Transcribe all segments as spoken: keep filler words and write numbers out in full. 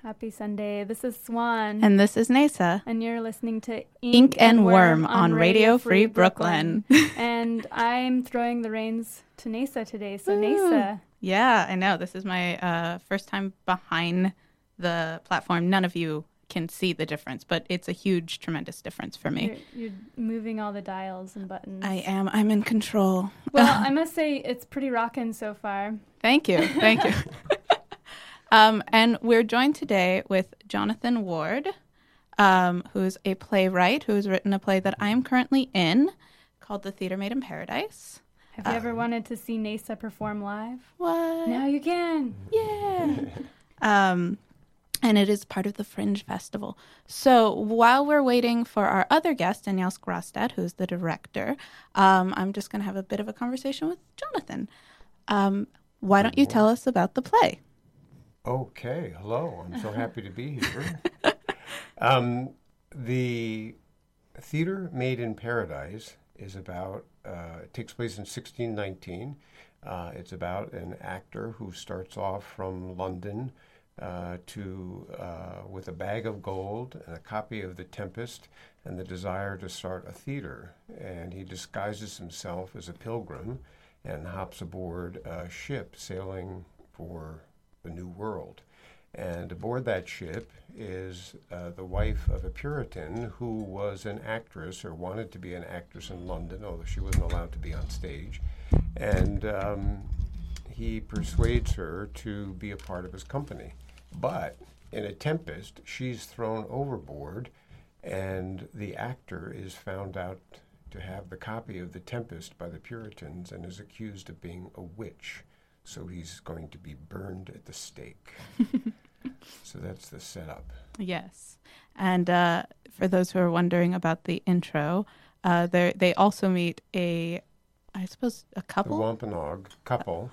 Happy Sunday. This is Swan. And this is Nasa. And you're listening to Ink, Ink and, and Worm, Worm on Radio Free, Free Brooklyn. Brooklyn. And I'm throwing the reins to Nasa today. So, Ooh. Nasa. Yeah, I know. This is my uh, first time behind the platform. None of you can see the difference, but it's a huge, tremendous difference for me. You're, you're moving all the dials and buttons. I am. I'm in control. Well, I must say it's pretty rockin' so far. Thank you. Thank you. Um, and we're joined today with Jonathan Ward, um, who's a playwright who has written a play that I am currently in called The Theater Made in Paradise. Have you um, ever wanted to see Nasa perform live? What? Now you can. Yeah. um, and it is part of the Fringe Festival. So while we're waiting for our other guest, Danielle Skrostad, who's the director, um, I'm just going to have a bit of a conversation with Jonathan. Um, why don't you tell us about the play? Okay, hello. I'm so happy to be here. um, the Theater Made in Paradise is about, uh, it takes place in sixteen nineteen. Uh, it's about an actor who starts off from London uh, to uh, with a bag of gold and a copy of The Tempest and the desire to start a theater. And he disguises himself as a pilgrim and hops aboard a ship sailing for the New World. And aboard that ship is uh, the wife of a Puritan who was an actress or wanted to be an actress in London, although she wasn't allowed to be on stage. And um, he persuades her to be a part of his company. But in a tempest, she's thrown overboard, and the actor is found out to have the copy of The Tempest by the Puritans and is accused of being a witch. So he's going to be burned at the stake. So that's the setup. Yes. And uh, for those who are wondering about the intro, uh, they also meet a, I suppose, a couple? The Wampanoag couple,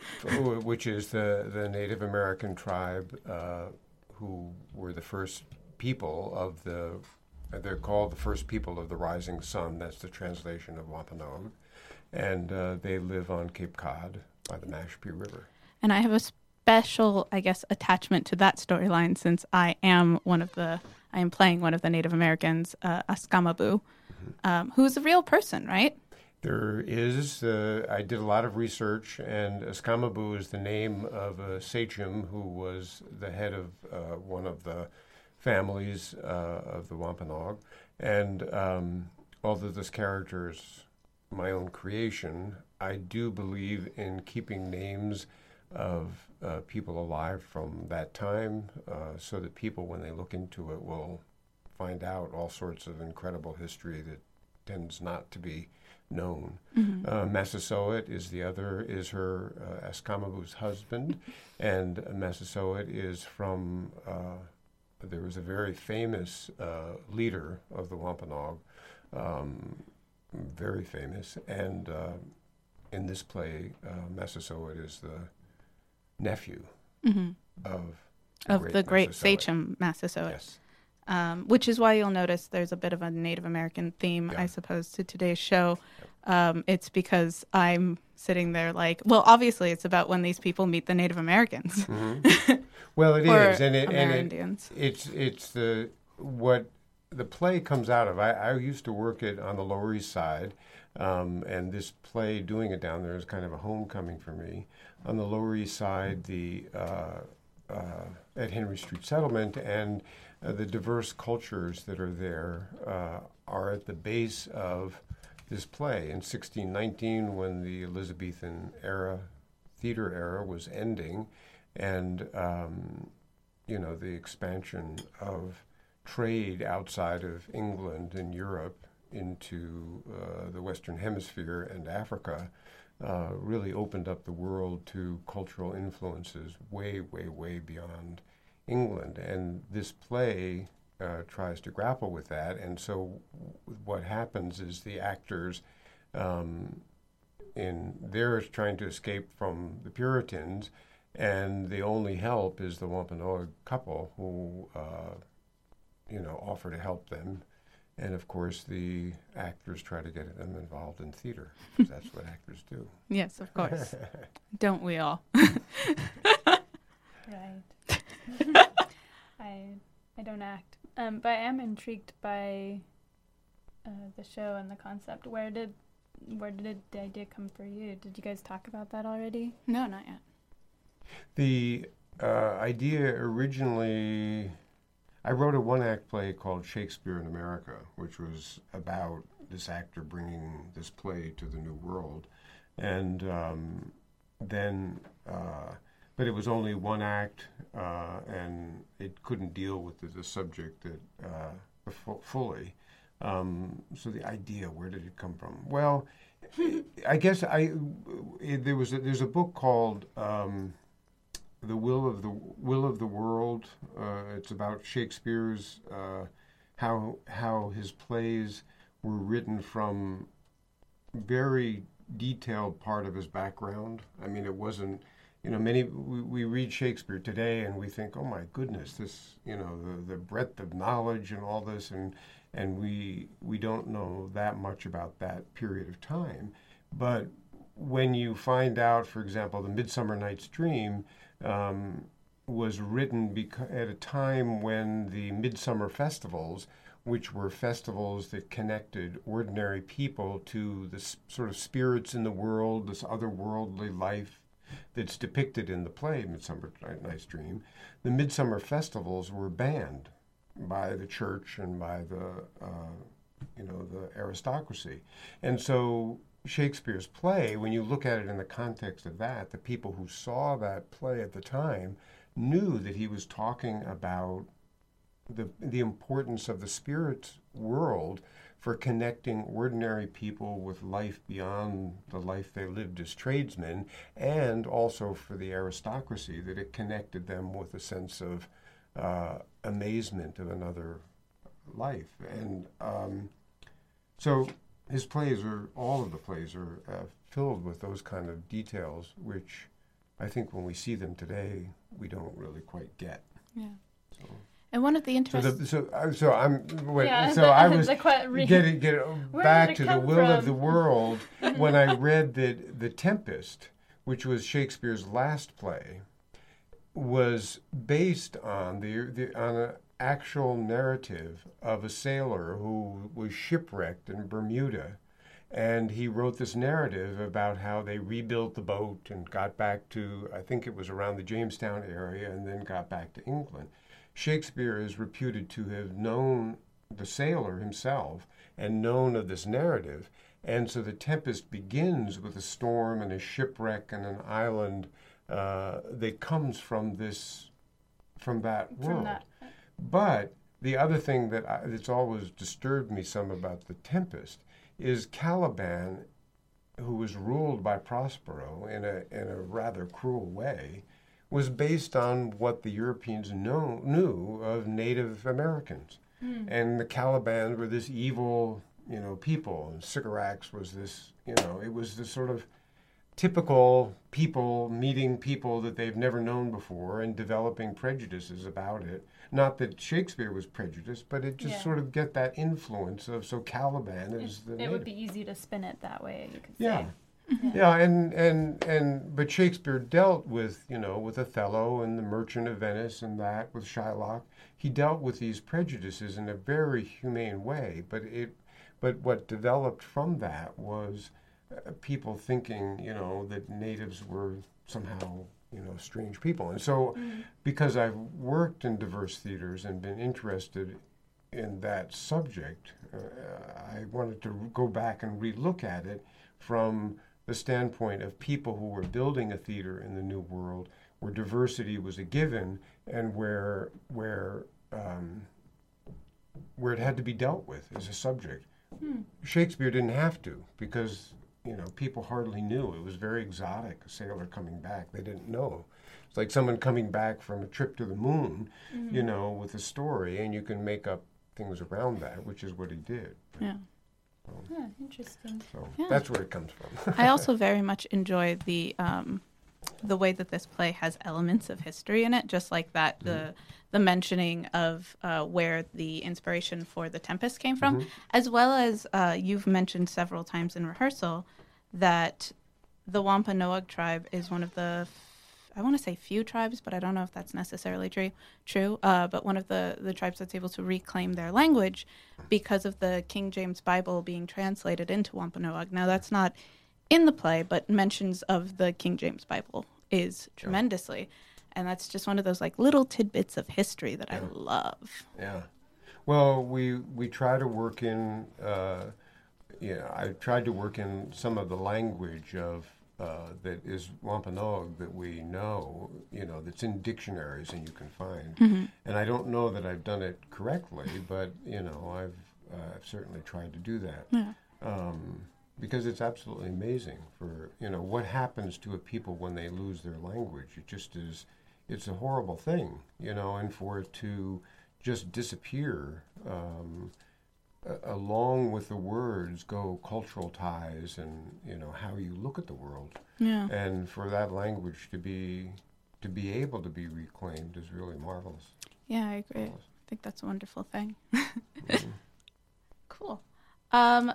which is the, the Native American tribe uh, who were the first people of the, they're called the first people of the rising sun. That's the translation of Wampanoag. And uh, they live on Cape Cod by the Mashpee River. And I have a special, I guess, attachment to that storyline since I am one of the, I am playing one of the Native Americans, uh, Askamaboo, mm-hmm. um, who is a real person, right? There is. Uh, I did a lot of research, and Askamaboo is the name of a sachem who was the head of uh, one of the families uh, of the Wampanoag. And um, although this character is my own creation, I do believe in keeping names of uh, people alive from that time uh, so that people, when they look into it, will find out all sorts of incredible history that tends not to be known. Mm-hmm. Uh, Massasoit is the other, is her, uh, Askamaboo's husband, and Massasoit is from, uh, there was a very famous uh, leader of the Wampanoag, um, very famous, and uh, in this play, uh, Massasoit is the nephew mm-hmm. of the of great the great Massasoit. Sachem Massasoit. Yes. Um, which is why you'll notice there's a bit of a Native American theme, yeah. I suppose, to today's show. Um, it's because I'm sitting there like, well, obviously it's about when these people meet the Native Americans. Mm-hmm. Well, it or is, and it, and it, it's it's the what the play comes out of. I, I used to work it on the Lower East Side, um, and this play, doing it down there, is kind of a homecoming for me. On the Lower East Side, the uh, uh, at Henry Street Settlement, and uh, the diverse cultures that are there uh, are at the base of this play. In sixteen nineteen, when the Elizabethan era, theater era, was ending, and um, you know, the expansion of trade outside of England and Europe into uh, the Western Hemisphere and Africa uh, really opened up the world to cultural influences way, way, way beyond England. And this play uh, tries to grapple with that. And so what happens is the actors, um, in they're trying to escape from the Puritans, and the only help is the Wampanoag couple who, uh, you know, offer to help them. And, of course, the actors try to get them involved in theater, because that's what actors do. Yes, of course. Don't we all? Right. don't act. Um, but I am intrigued by uh, the show and the concept. Where did where did the idea come for you? Did you guys talk about that already? No, not yet. The uh, idea originally, I wrote a one-act play called Shakespeare in America, which was about this actor bringing this play to the New World. And um, then, uh, but it was only one act, uh, and it couldn't deal with the, the subject that uh, fu- fully. Um, so the idea, where did it come from? Well, I guess I it, there was a, there's a book called um, The Will of the Will of the World. Uh, it's about Shakespeare's uh, how how his plays were written from very detailed part of his background. I mean, it wasn't, you know, many, we, we read Shakespeare today and we think, oh my goodness, this, you know, the, the breadth of knowledge and all this, and and we we don't know that much about that period of time. But when you find out, for example, the Midsummer Night's Dream um, was written beca- at a time when the midsummer festivals, which were festivals that connected ordinary people to the s- sort of spirits in the world, this otherworldly life that's depicted in the play Midsummer Night's Dream. The midsummer festivals were banned by the church and by the, uh, you know, the aristocracy. And so Shakespeare's play, when you look at it in the context of that, the people who saw that play at the time knew that he was talking about the the importance of the spirit world for connecting ordinary people with life beyond the life they lived as tradesmen, and also for the aristocracy, that it connected them with a sense of uh, amazement of another life. And um, so his plays are, all of the plays are uh, filled with those kind of details, which I think when we see them today, we don't really quite get. Yeah. So. And one of the So, interesting... the, so, uh, so I'm. Wait, Yeah, so the- I was the que- re- getting get Where back did it to the come will of from? the world when I read that The Tempest, which was Shakespeare's last play, was based on the, the on an actual narrative of a sailor who was shipwrecked in Bermuda. And he wrote this narrative about how they rebuilt the boat and got back to, I think it was around the Jamestown area, and then got back to England. Shakespeare is reputed to have known the sailor himself and known of this narrative. And so The Tempest begins with a storm and a shipwreck and an island uh, that comes from this, from that world. From that. But the other thing that I, that's always disturbed me some about The Tempest is Caliban, who was ruled by Prospero in a in a rather cruel way, was based on what the Europeans know, knew of Native Americans. Mm. And the Caliban were this evil, you know, people, and Sycorax was this, you know, it was this sort of typical people meeting people that they've never known before and developing prejudices about it. Not that Shakespeare was prejudiced, but it just Yeah. sort of get that influence of, so Caliban is It, the it native. would be easy to spin it that way, you could Yeah. say. Yeah. yeah, and, and and but Shakespeare dealt with, you know, with Othello and the Merchant of Venice and that, with Shylock. He dealt with these prejudices in a very humane way, but it but what developed from that was uh, people thinking, you know, that natives were somehow, you know, strange people. And so mm. because I've worked in diverse theaters and been interested in that subject, uh, I wanted to go back and relook at it from the standpoint of people who were building a theater in the New World, where diversity was a given and where where um, where it had to be dealt with as a subject. Hmm. Shakespeare didn't have to, because, you know, people hardly knew. It was very exotic, a sailor coming back. They didn't know. It's like someone coming back from a trip to the moon, mm-hmm. you know, with a story, and you can make up things around that, which is what he did. Yeah. So, yeah, interesting. So yeah. that's where it comes from. I also very much enjoy the um, the way that this play has elements of history in it, just like that, the mm-hmm. the mentioning of uh, where the inspiration for The Tempest came from, mm-hmm. as well as uh, you've mentioned several times in rehearsal that the Wampanoag tribe is one of the, I want to say few tribes, but I don't know if that's necessarily true. True, uh, but one of the the tribes that's able to reclaim their language because of the King James Bible being translated into Wampanoag. Now that's not in the play, but mentions of the King James Bible is tremendously, and that's just one of those like little tidbits of history that Yeah. I love. Yeah. Well, we we try to work in. Uh, yeah, I tried to work in some of the language of uh, that is Wampanoag that we know. You know, that's in dictionaries and you can find. Mm-hmm. And I don't know that I've done it correctly, but you know, I've uh, I've certainly tried to do that. Yeah. Um, because it's absolutely amazing for, you know, what happens to a people when they lose their language. It just is, it's a horrible thing, you know, and for it to just disappear, um, a- along with the words go cultural ties and, you know, how you look at the world. Yeah. And for that language to be, to be able to be reclaimed is really marvelous. Yeah, I agree. Marvelous. I think that's a wonderful thing. Mhm. Cool. Um,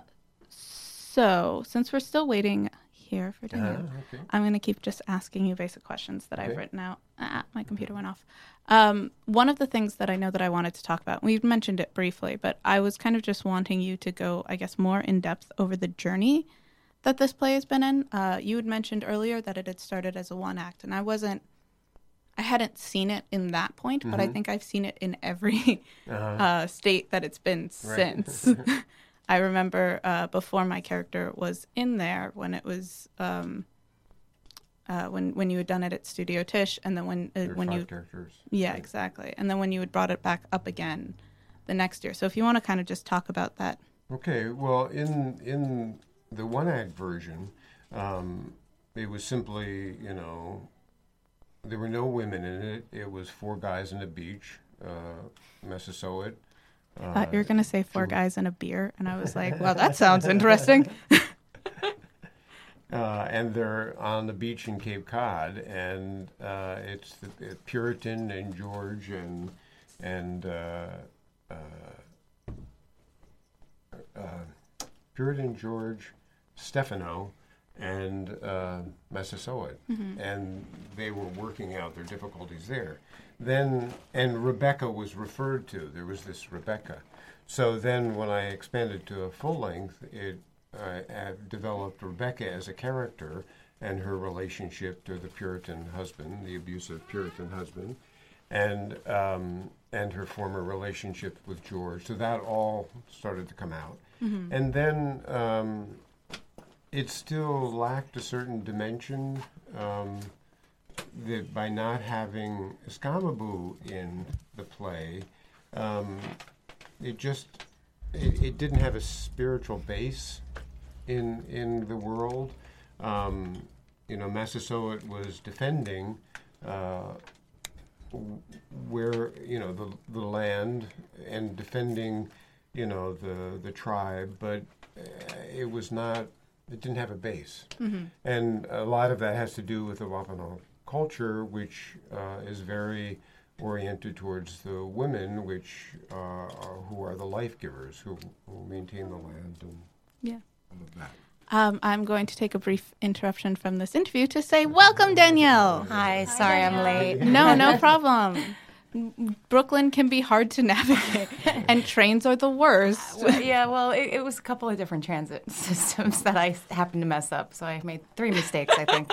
so, since we're still waiting here for Danielle, Uh-huh, okay. I'm going to keep just asking you basic questions that I've Okay. written out. Ah, my computer went off. Um, one of the things that I know that I wanted to talk about, we've mentioned it briefly, but I was kind of just wanting you to go, I guess, more in depth over the journey that this play has been in. Uh, you had mentioned earlier that it had started as a one act, and I wasn't, I hadn't seen it in that point, but I Mhm. think I've seen it in every Uh-huh. uh, state that it's been Right. since. I remember uh, before my character was in there when it was um, uh, when when you had done it at Studio Tish, and then when uh, There are when five you characters. yeah Right. exactly, and then when you had brought it back up again the next year. So if you want to kind of just talk about that. Okay, well, in in the one act version, um, it was simply, you know, there were no women in it. It was four guys on a beach, uh, Massasoit. I thought you were going to say four Ju- guys and a beer, and I was like, well, that sounds interesting. Uh, and they're on the beach in Cape Cod, and uh, it's the, the Puritan and George and and uh, uh, uh, Puritan George, Stefano, and uh, Massasoit, and they were working out their difficulties there. Then and Rebecca was referred to. There was this Rebecca. So then, when I expanded to a full length, it I have developed Rebecca as a character and her relationship to the Puritan husband, the abusive Puritan husband, and um, and her former relationship with George. So that all started to come out, and then um, it still lacked a certain dimension. Um, that by not having Escamaboo in the play, um, it just it, it didn't have a spiritual base in in the world. Um, you know, Massasoit was defending uh, w- where you know the the land and defending you know the the tribe, but uh, it was not. It didn't have a base, and a lot of that has to do with the Wampanoag culture, which uh, is very oriented towards the women, which uh, are, who are the life givers, who, who maintain the land and Yeah. all of that. Um, I'm going to take a brief interruption from this interview to say welcome, Danielle. Hi, sorry I'm late. No, no problem. Brooklyn can be hard to navigate, and trains are the worst. Well, yeah, well, it, it was a couple of different transit systems that I happened to mess up, so I made three mistakes, I think.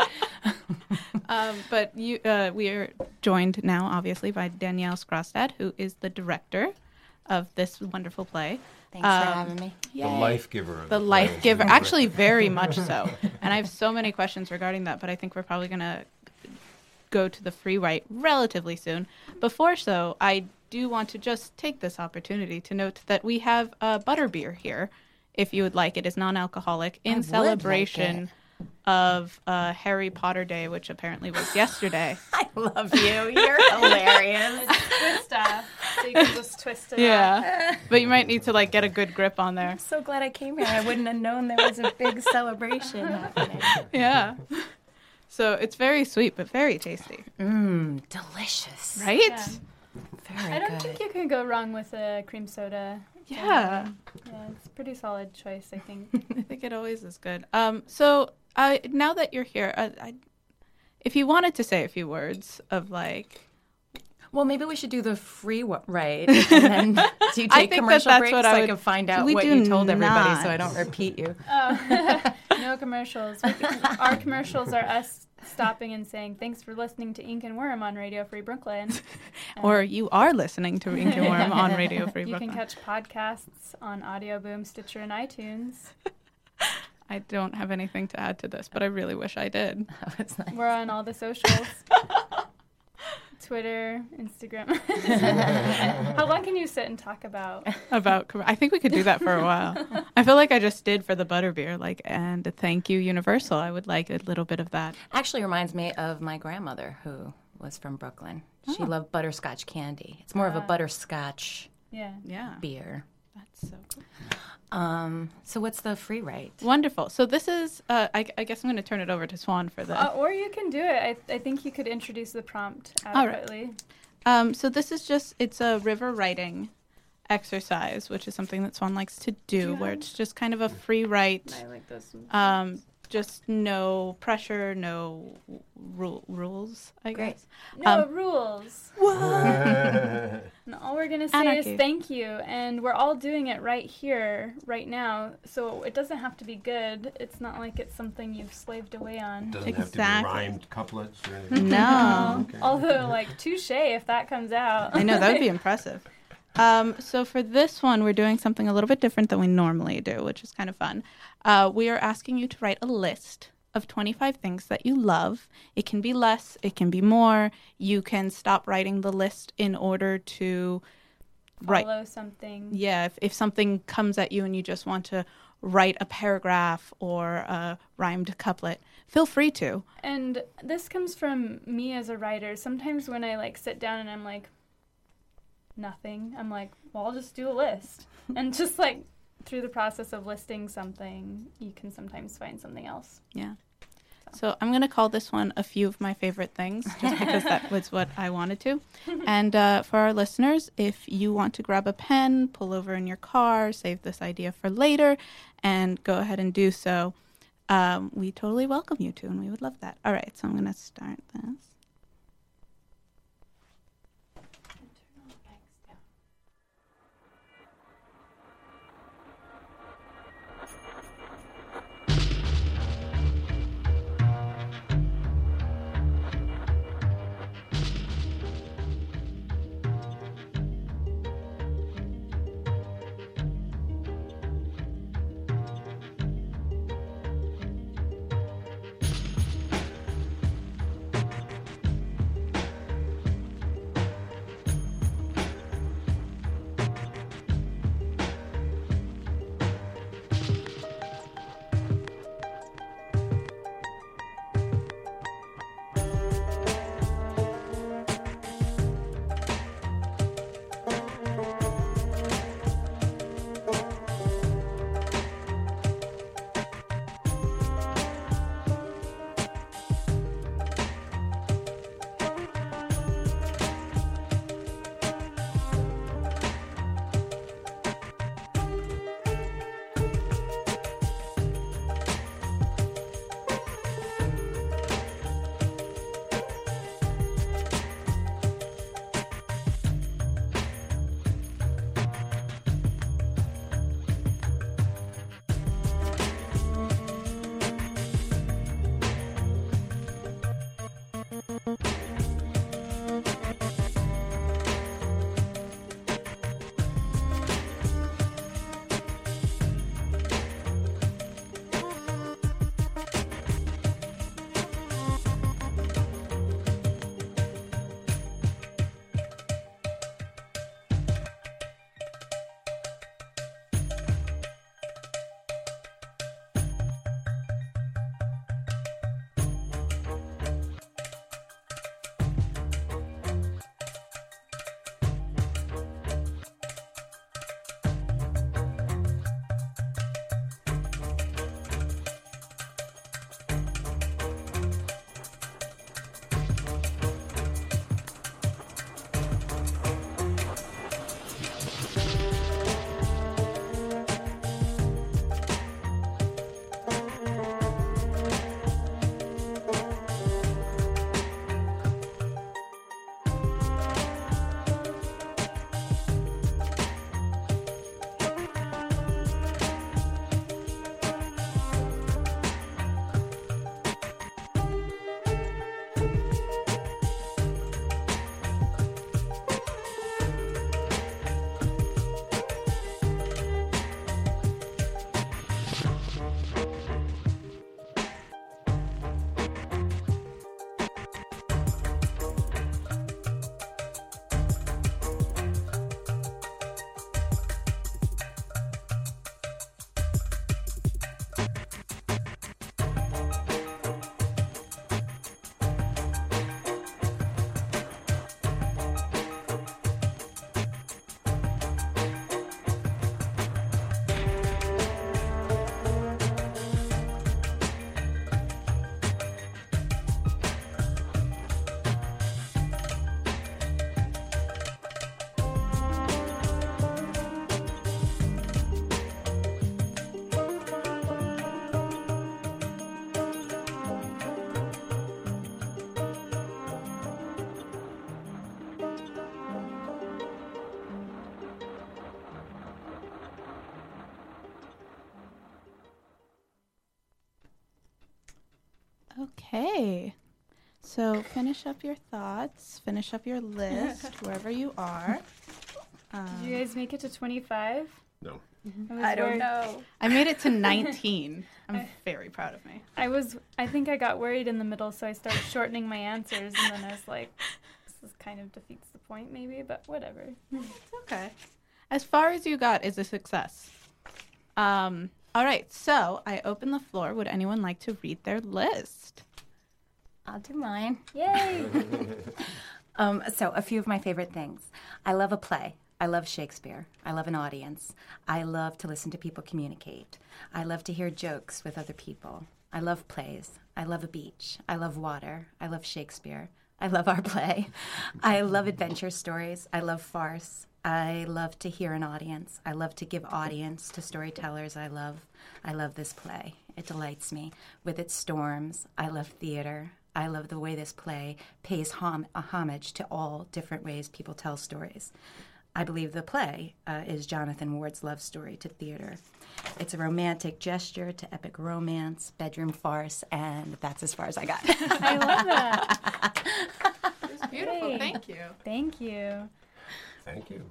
Um, but you, uh, we are joined now, obviously, by Danielle Skrostad, who is the director of this wonderful play. Thanks Um, for having me. The Yay. life giver. Of The play. life giver. Actually, very much so. And I have so many questions regarding that, but I think we're probably going to go to the free write relatively soon. Before so, I do want to just take this opportunity to note that we have a butterbeer here, if you would like. It is non-alcoholic I in would celebration like of uh, Harry Potter Day, which apparently was yesterday. I love you. You're hilarious. Good stuff. So you can just twist it up. Yeah. But you might need to like get a good grip on there. I'm so glad I came here. I wouldn't have known there was a big celebration happening. Yeah. So it's very sweet, but very tasty. Mmm, delicious. Right? Yeah. Very I don't good. think you can go wrong with a cream soda. Yeah. Yeah, it's a pretty solid choice, I think. I think it always is good. Um, so I now that you're here, I, I, if you wanted to say a few words of like, Well, maybe we should do the free wa- right, and then do you I take think that commercial that's breaks what so I I, would- can find out We what do you told everybody, not. so I don't repeat you. Oh, no commercials. We can, our commercials are us stopping and saying, thanks for listening to Ink and Worm on Radio Free Brooklyn. or you are listening to Ink and Worm on Radio Free You Brooklyn. can catch podcasts on Audio Boom, Stitcher, and iTunes. I don't have anything to add to this, but I really wish I did. That was nice. We're on all the socials. Twitter, Instagram. How long can you sit and talk about? About, com- I think we could do that for a while. I feel like I just did for the butterbeer, like, and thank you, Universal. I would like a little bit of that. Actually reminds me of my grandmother, who was from Brooklyn. She Oh. loved butterscotch candy. It's more of a Ah. butterscotch Yeah. Yeah, beer. that's so cool. Um, so what's the free rate? Wonderful. So this is, uh, I, I guess I'm going to turn it over to Swan for this. Uh, or you can do it. I, I think you could introduce the prompt All right. adequately. Um, so this is just, it's a river writing exercise, which is something that Swan likes to do, you where have- it's just kind of a free write. I like this one. Um, just no pressure, no ru- rules, I Great. guess. No um, rules. And all we're going to say Anarchy. is thank you. And we're all doing it right here, right now. So it doesn't have to be good. It's not like it's something you've slaved away on. Doesn't Exactly. have to be rhymed couplets or anything. No. Okay. Although, like, touche if that comes out. I know, that would be impressive. Um, so for this one, we're doing something a little bit different than we normally do, which is kind of fun. Uh, we are asking you to write a list of twenty-five things that you love. It can be less, it can be more. You can stop writing the list in order to write. Follow something. Yeah, if, if something comes at you and you just want to write a paragraph or a rhymed couplet, feel free to. And this comes from me as a writer. Sometimes when I, like, sit down and I'm like, nothing, I'm like, well, I'll just do a list. And just, like, through the process of listing something, you can sometimes find something else. Yeah. So I'm going to call this one a few of my favorite things, just because that was what I wanted to. And uh, for our listeners, if you want to grab a pen, pull over in your car, save this idea for later, and go ahead and do so, um, we totally welcome you to, and we would love that. All right, so I'm going to start this. Okay. So finish up your thoughts. Finish up your list wherever you are. Um, Did you guys make it to twenty-five? No. I, was I don't worried- know. I made it to nineteen. I'm very proud of me. I was. I think I got worried in the middle, so I started shortening my answers, and then I was like, "This is kind of defeats the point, maybe." But whatever. Okay. As far as you got is a success. Um. All right. So I open the floor. Would anyone like to read their list? I'll do mine. Yay! Um, so, a few of my favorite things. I love a play. I love Shakespeare. I love an audience. I love to listen to people communicate. I love to hear jokes with other people. I love plays. I love a beach. I love water. I love Shakespeare. I love our play. I love adventure stories. I love farce. I love to hear an audience. I love to give audience to storytellers I love. I love this play. It delights me. With its storms, I love theater. I love the way this play pays hom- a homage to all different ways people tell stories. I believe the play uh, is Jonathan Ward's love story to theater. It's a romantic gesture to epic romance, bedroom farce, and that's as far as I got. I love that. It's beautiful. Yay. Thank you. Thank you. Thank you.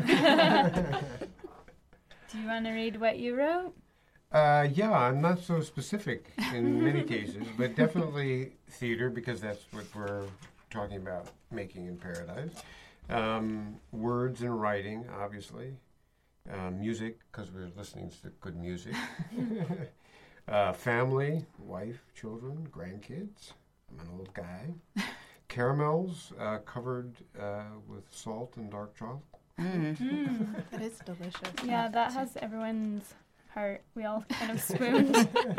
Do you want to read what you wrote? Uh, yeah, I'm not so specific in many cases, but definitely theater, because that's what we're talking about making in Paradise. Um, words and writing, obviously. Uh, music, because we're listening to good music. uh, family, wife, children, grandkids. I'm an old guy. Caramels uh, covered uh, with salt and dark chocolate. Mm. That is delicious. Yeah, that has everyone's heart. We all kind of swooned.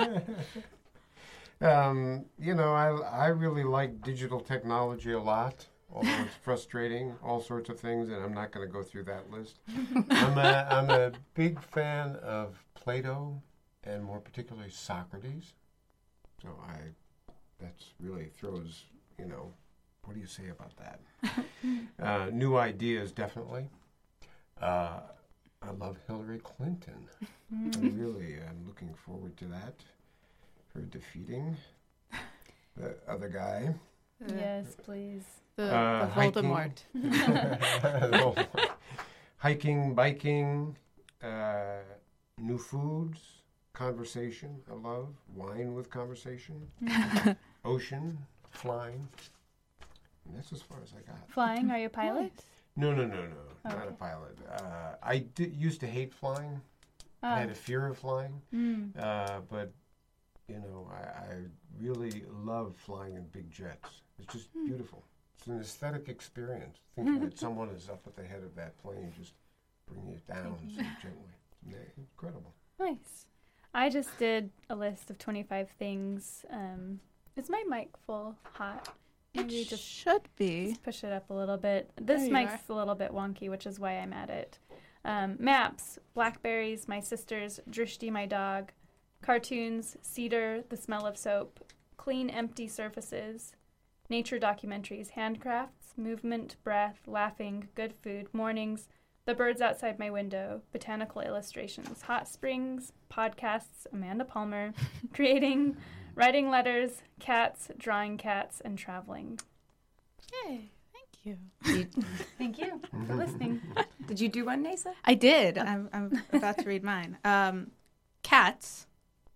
um, you know, I, I really like digital technology a lot, although it's frustrating, all sorts of things, and I'm not going to go through that list. I'm a, I'm a big fan of Plato, and more particularly Socrates. So I, that's really throws, you know, what do you say about that? uh, new ideas, definitely. Uh, I love Hillary Clinton. I really am looking forward to that. Her defeating the other guy. Yes, please. The, Uh, the hiking. Voldemort. Hiking, biking, uh, new foods, conversation, I love. Wine with conversation. Ocean, flying. And that's as far as I got. Flying? Are you a pilot? No, no, no, no. Not Okay. a pilot. Uh, I did, used to hate flying. I had Oh. a fear of flying. Mm. Uh, but, you know, I, I really love flying in big jets. It's just beautiful. It's an aesthetic experience. Thinking that someone is up at the head of that plane, just bringing it down so gently. Yeah, incredible. Nice. I just did a list of twenty-five things. Um, is my mic full hot? It Maybe just should be. Just push it up a little bit. This There you mic's a little bit wonky, which is why I'm at it. Um, maps, blackberries, my sisters, Drishti, my dog, cartoons, cedar, the smell of soap, clean, empty surfaces, nature documentaries, handcrafts, movement, breath, laughing, good food, mornings, the birds outside my window, botanical illustrations, hot springs, podcasts, Amanda Palmer, creating, writing letters, cats, drawing cats, and traveling. Yay. Thank you. Thank you for listening. Did you do one, Nasa? I did. I'm, I'm about to read mine. Um, cats.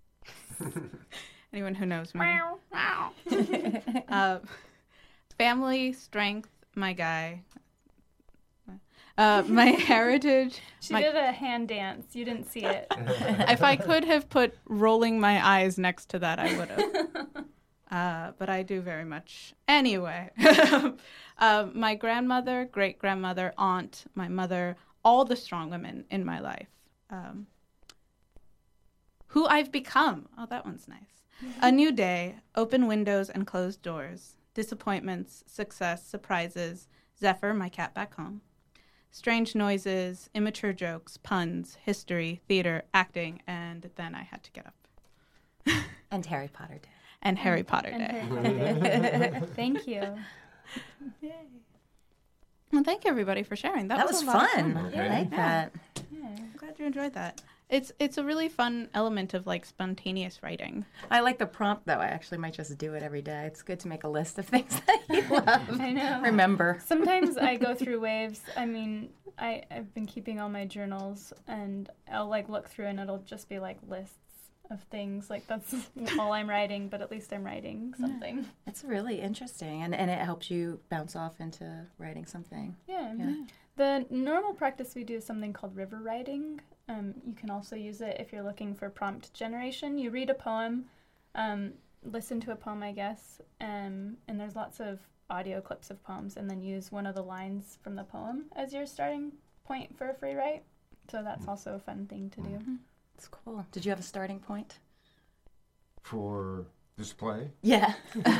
Anyone who knows me. Wow. uh, family, strength, my guy. Uh, my heritage. She my, did a hand dance. You didn't see it. if I could have put rolling my eyes next to that, I would have. Uh, but I do very much. Anyway, uh, my grandmother, great grandmother, aunt, my mother, all the strong women in my life. Um, who I've become. Oh, that one's nice. A new day, open windows and closed doors, disappointments, success, surprises, Zephyr, my cat back home. Strange noises, immature jokes, puns, history, theater, acting, and then I had to get up. And Harry Potter Day. And Harry Potter And Day. Harry Potter Day. Thank you. Yay. Well, thank you, everybody, for sharing. That, That was, was a lot of fun. Okay. I like that. Yeah. I'm glad you enjoyed that. It's it's a really fun element of like spontaneous writing. I like the prompt, though. I actually might just do it every day. It's good to make a list of things that you love. I know. Remember. Sometimes I go through waves. I mean, I, I've been keeping all my journals, and I'll like look through and it'll just be like lists of things. Like that's all I'm writing, but at least I'm writing something. It's really interesting, and, and it helps you bounce off into writing something. Yeah. Yeah. The normal practice we do is something called river writing. Um, you can also use it if you're looking for prompt generation. You read a poem, um, listen to a poem, I guess, um, and there's lots of audio clips of poems, and then use one of the lines from the poem as your starting point for a free write. So that's also a fun thing to do. It's cool. Did you have a starting point? For this play? Yeah.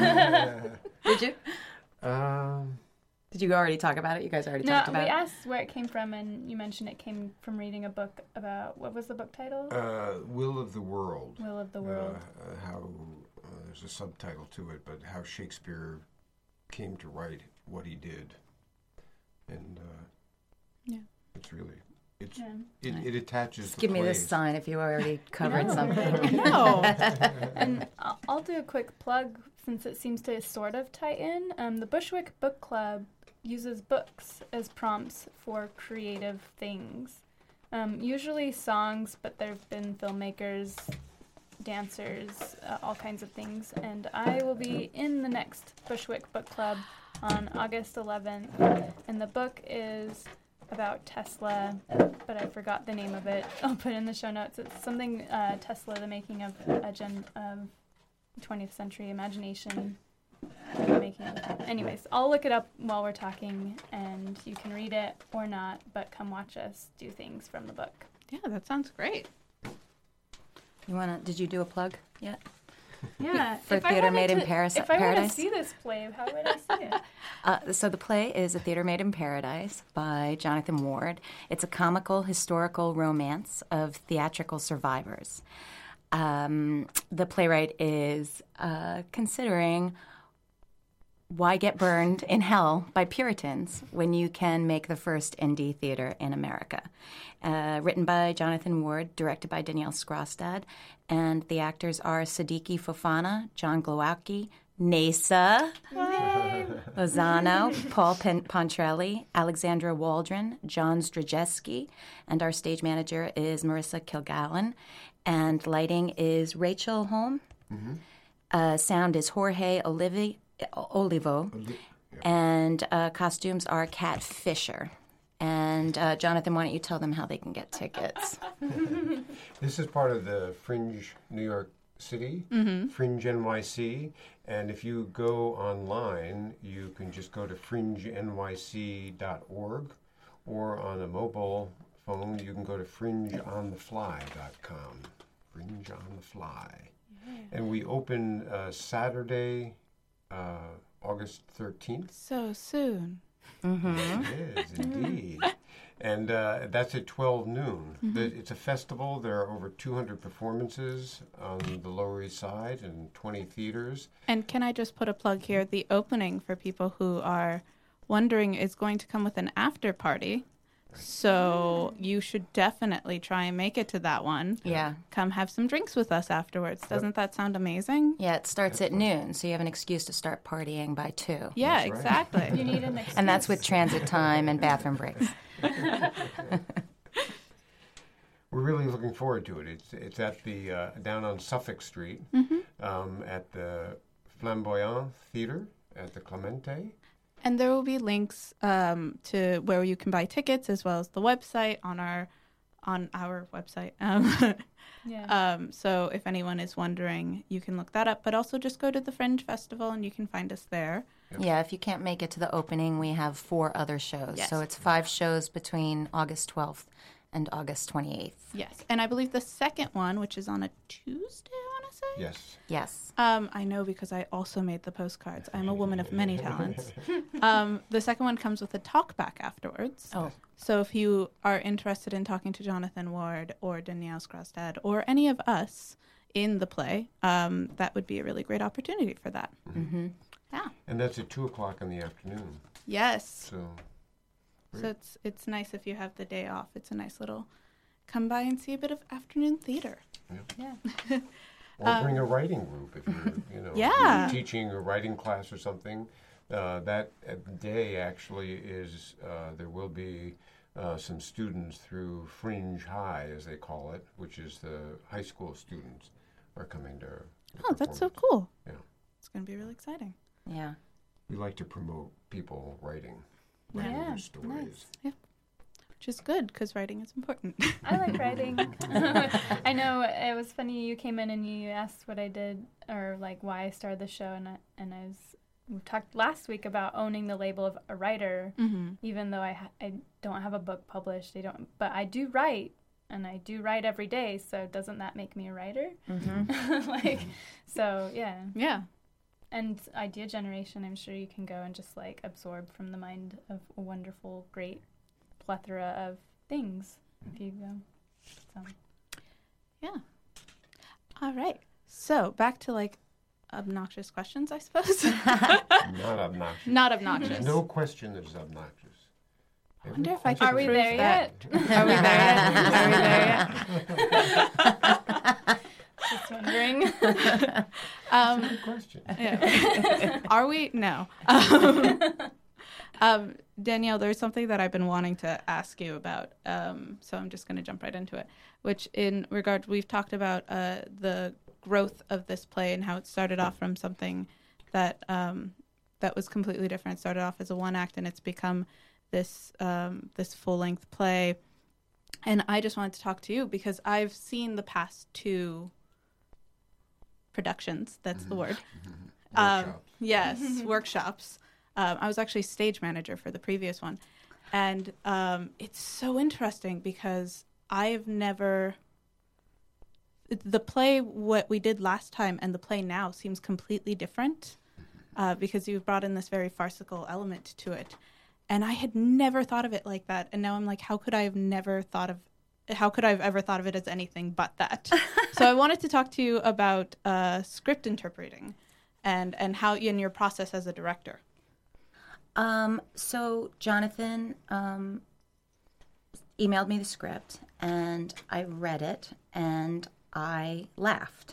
Did you? Um, Did you already talk about it? You guys already No, talked we about it? asked where it came from, and you mentioned it came from reading a book about, what was the book title? uh, Will of the World. Will of the World. Uh, uh, how, uh, there's a subtitle to it, but how Shakespeare came to write what he did. And uh, Yeah. it's really, it's Yeah. it, it attaches Just the give me this plays. sign if you already covered No. something. No. And I'll, I'll do a quick plug since it seems to sort of tie in. Um, the Bushwick Book Club uses books as prompts for creative things. Um, usually songs, but there have been filmmakers, dancers, uh, all kinds of things. And I will be in the next Bushwick Book Club on August eleventh. And the book is about Tesla, but I forgot the name of it. I'll put it in the show notes. It's something uh, Tesla, the making of a gen of twentieth century imagination. The making of, anyways, I'll look it up while we're talking, and you can read it or not, but come watch us do things from the book. Yeah, that sounds great. You wanna? Did you do a plug yet? Yeah, For if I Theater wanted Made in to- Paris- If I want to Paradise? see this play, how would I see it? Uh, so the play is A Theater Made in Paradise by Jonathan Ward. It's a comical historical romance of theatrical survivors. Um, the playwright is uh, considering why get burned in hell by Puritans when you can make the first indie theater in America. Uh, written by Jonathan Ward, directed by Danielle Skrostad, and the actors are Siddiqui Fofana, John Glowacki, Nasa, Lozano, Paul Pen- Pontrelli, Alexandra Waldron, John Strzejeski, and our stage manager is Marissa Kilgallen, and lighting is Rachel Holm. Uh, sound is Jorge Olivi- Olivo, and uh, costumes are Kat Fisher. And uh, Jonathan, why don't you tell them how they can get tickets? This is part of the Fringe New York City, Fringe N Y C. And if you go online, you can just go to fringe N Y C dot org, or on a mobile phone, you can go to fringe on the fly dot com. Fringe on the Fly. And we open uh, Saturday, uh, August thirteenth. So soon. It is, indeed. And uh, that's at twelve noon. The, it's a festival. There are over two hundred performances on the Lower East Side and twenty theaters. And can I just put a plug here? The opening, for people who are wondering, is going to come with an after party. So you should definitely try and make it to that one. Yeah. Come have some drinks with us afterwards. Doesn't that sound amazing? Yeah, it starts at noon, so you have an excuse to start partying by two. Yeah, That's right. exactly. You need an excuse. And that's with transit time and bathroom breaks. We're really looking forward to it. It's it's at the uh, down on Suffolk Street, um, at the Flamboyant Theater at the Clemente. And there will be links um, to where you can buy tickets, as well as the website on our on our website. Um, Yeah. um, so if anyone is wondering, you can look that up. But also just go to the Fringe Festival, and you can find us there. Yeah, if you can't make it to the opening, we have four other shows. Yes. So it's five shows between August twelfth and August twenty-eighth. Yes, and I believe the second one, which is on a Tuesday, I want to say. Yes. Yes. Um, I know because I also made the postcards. I'm a woman of many talents. Um, the second one comes with a talk back afterwards. Oh, So if you are interested in talking to Jonathan Ward or Danielle Skrostad or any of us in the play, um, that would be a really great opportunity for that. mm-hmm. Yeah. And that's at two o'clock in the afternoon. Yes. So So it's it's nice if you have the day off. It's a nice little come by and see a bit of afternoon theater. Yeah. Or bring a writing group if you're, you know, Yeah. you're teaching a writing class or something. Uh, that uh, day actually is, uh, there will be uh, some students through Fringe High, as they call it, which is the high school students are coming to the Oh, that's so performance. cool. Yeah. It's going to be really exciting. Yeah. We like to promote people writing, writing Yeah, their stories. nice. Which is good because writing is important. I like writing. I know it was funny. You came in and you asked what I did or like why I started the show, and I, and I was we talked last week about owning the label of a writer, Mm-hmm. even though I ha- I don't have a book published. I don't, but I do write, and I do write every day. So doesn't that make me a writer? Mm-hmm. Like, so yeah. Yeah. And idea generation, I'm sure you can go and just like absorb from the mind of a wonderful, great plethora of things if you go. So. Yeah. All right. So back to like obnoxious questions, I suppose. Not obnoxious. Not There's obnoxious. no question that is obnoxious. I wonder if I could Are we prove there that. yet? Are we there yet? Are we there yet? Just wondering. Um, Good question. yeah. Are we? No. Um, um, Danielle, there's something that I've been wanting to ask you about, um, so I'm just going to jump right into it, which in regard, we've talked about uh, the growth of this play and how it started off from something that um, that was completely different. It started off as a one act and it's become this um, this full-length play. And I just wanted to talk to you because I've seen the past two productions, that's the word. Um, Workshops. yes, workshops. Um, I was actually stage manager for the previous one. And um, it's so interesting because I've never... The play, what we did last time, and the play now seems completely different uh, because you've brought in this very farcical element to it. And I had never thought of it like that. And now I'm like, how could I have never thought of... How could I have ever thought of it as anything but that? So I wanted to talk to you about uh, script interpreting and, and how in your process as a director. Um, so Jonathan um, emailed me the script, and I read it, and I laughed.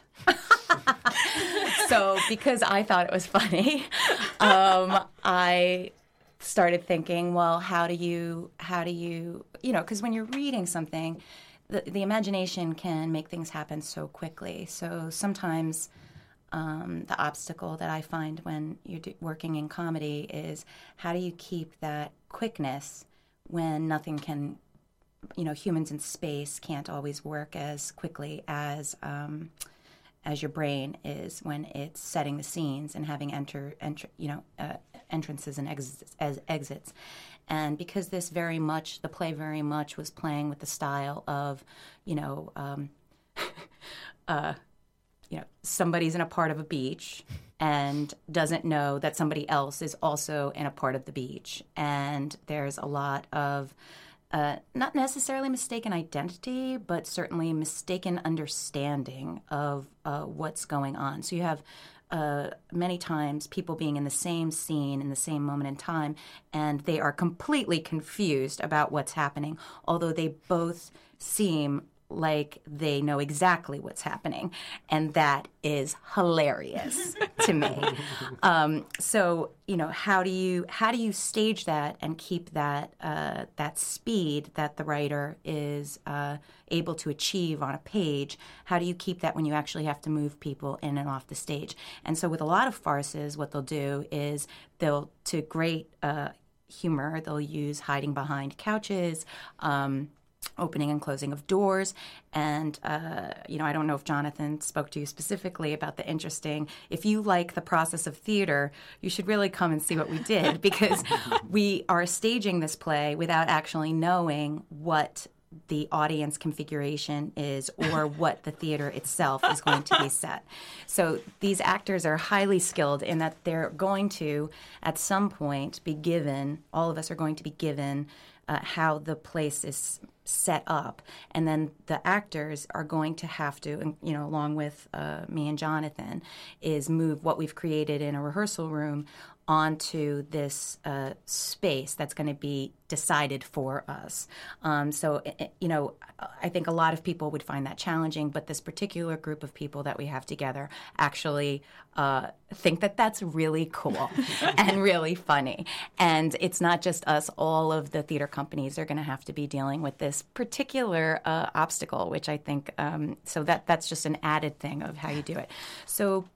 So because I thought it was funny, um, I started thinking, well, how do you, how do you, you know, because when you're reading something, the, the imagination can make things happen so quickly. So sometimes um, the obstacle that I find when you're do, working in comedy is how do you keep that quickness when nothing can, you know, humans in space can't always work as quickly as um, as your brain is when it's setting the scenes and having enter, enter you know, uh, entrances and exits, as exits. And because this very much, the play very much was playing with the style of, you know, um, uh, you know, somebody's in a part of a beach and doesn't know that somebody else is also in a part of the beach. And there's a lot of uh, not necessarily mistaken identity, but certainly mistaken understanding of uh, what's going on. So you have uh, many times people being in the same scene in the same moment in time, and they are completely confused about what's happening, although they both seem like they know exactly what's happening, and that is hilarious to me. Um, so, you know, how do you how do you stage that and keep that uh, that speed that the writer is uh, able to achieve on a page? How do you keep that when you actually have to move people in and off the stage? And so, with a lot of farces, what they'll do is they'll, to great uh, humor, they'll use hiding behind couches. Um, opening and closing of doors. And, uh, you know, I don't know if Jonathan spoke to you specifically about the interesting, if you like the process of theater, you should really come and see what we did, because we are staging this play without actually knowing what the audience configuration is or what the theater itself is going to be set. So these actors are highly skilled in that they're going to, at some point, be given, all of us are going to be given uh, how the place is set up, and then the actors are going to have to, and, you know, along with uh, me and Jonathan, is move what we've created in a rehearsal room onto this uh, space that's going to be decided for us. Um, so, you know, I think a lot of people would find that challenging, but this particular group of people that we have together actually uh, think that that's really cool and really funny. And it's not just us. All of the theater companies are going to have to be dealing with this particular uh, obstacle, which I think, um, so that that's just an added thing of how you do it. So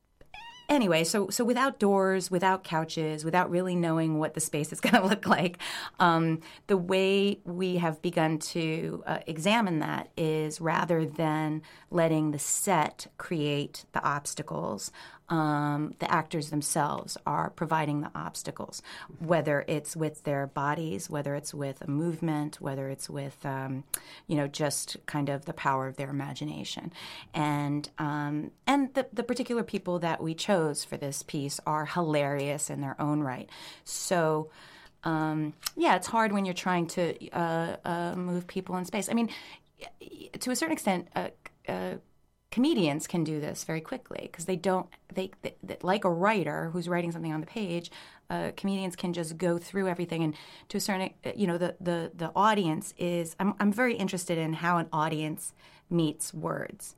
Anyway, so so without doors, without couches, without really knowing what the space is going to look like, um, the way we have begun to uh, examine that is rather than letting the set create the obstacles, um, the actors themselves are providing the obstacles, whether it's with their bodies, whether it's with a movement, whether it's with, um, you know, just kind of the power of their imagination. And um, and the, the particular people that we chose for this piece are hilarious in their own right. So, um, yeah, it's hard when you're trying to uh, uh, move people in space. I mean, to a certain extent, uh, uh, comedians can do this very quickly because they don't, they, they, they like a writer who's writing something on the page, uh, comedians can just go through everything. And to a certain, you know, the, the, the audience is, I'm, I'm very interested in how an audience meets words.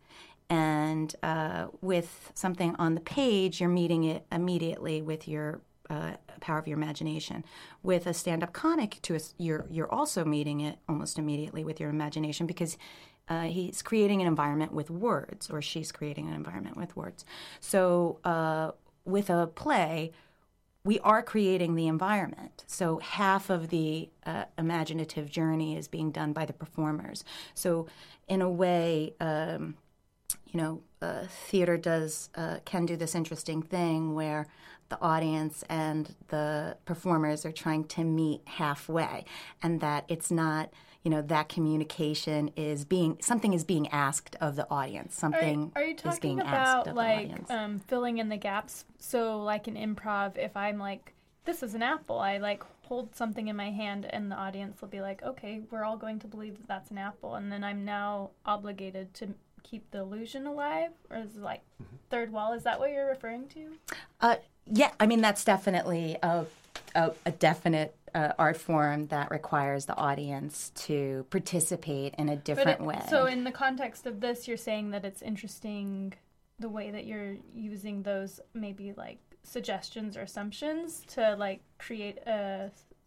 And uh, with something on the page, you're meeting it immediately with your uh, power of your imagination. With a stand-up comic, to a, you're you're also meeting it almost immediately with your imagination because uh, he's creating an environment with words, or she's creating an environment with words. So uh, with a play, we are creating the environment. So half of the uh, imaginative journey is being done by the performers. So in a way, um, you know, uh, theater does uh, can do this interesting thing where the audience and the performers are trying to meet halfway, and that it's not, you know, that communication is being, something is being asked of the audience. Something are, are you is being talking asked about of like the audience. um, filling in the gaps? So like in improv, if I'm like, this is an apple, I like hold something in my hand and the audience will be like, okay, we're all going to believe that that's an apple, and then I'm now obligated to keep the illusion alive? Or is it like mm-hmm. third wall? Is that what you're referring to? Uh, yeah, I mean, that's definitely a, a, a definite uh, art form that requires the audience to participate in a different it, way. So in the context of this, you're saying that it's interesting the way that you're using those maybe like suggestions or assumptions to like create a,